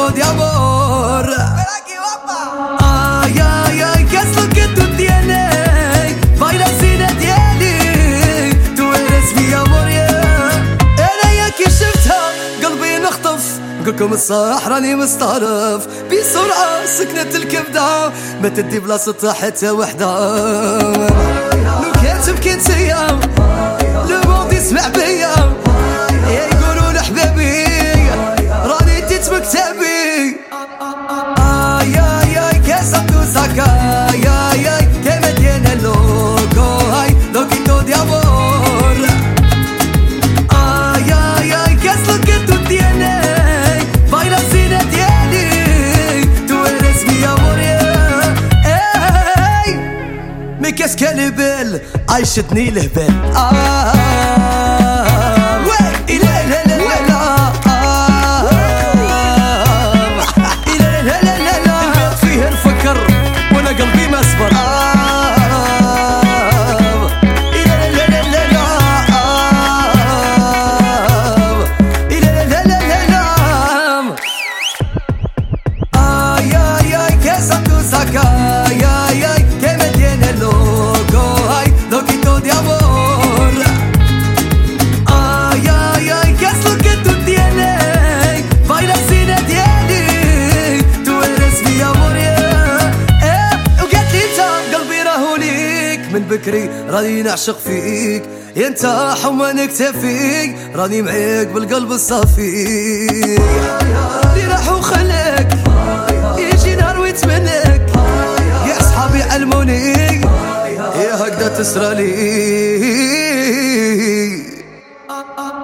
de amor. Ay, ay, ay, ¿qué es lo que tú tienes? Baila sin atieni, tú eres mi amor يا أنا ياك شفتها قلبي نخطف قلكم الصح راني مستعرف بسرعة سكنت الكبدة ما تدي بلاصتها حتى وحدة لو كانت تبكي انتيا الموند يسمع بيا يقولوا لحبابي راني اديت مكتبي. Ay, ay, ay, que son tus acá, ay, ay, ay, que me tiene loco, ay, loquito de amor. Ay, ay, ay, ¿qué es lo que tú tienes? Baila sin atieni, tú eres mi amor, yeah. Hey, mais qu'est-ce qu'elle est belle, عايشتني الهبال. قلبي ما صبر Ay, ay, ay, que son tus acá, ay, ay, ay, que me tiene loco, ay, loquito de amor. Ay, ay, ay, ¿qué es lo que tú tienes? Baila sin atieni, tú eres mi amor, من بكري راني نعشق فيك انت حما نكتفيك راني معاك بالقلب الصافي اللي راح وخلك يجي نهار ويتمنك يا اصحابي علموني يا هكذا تسرى لي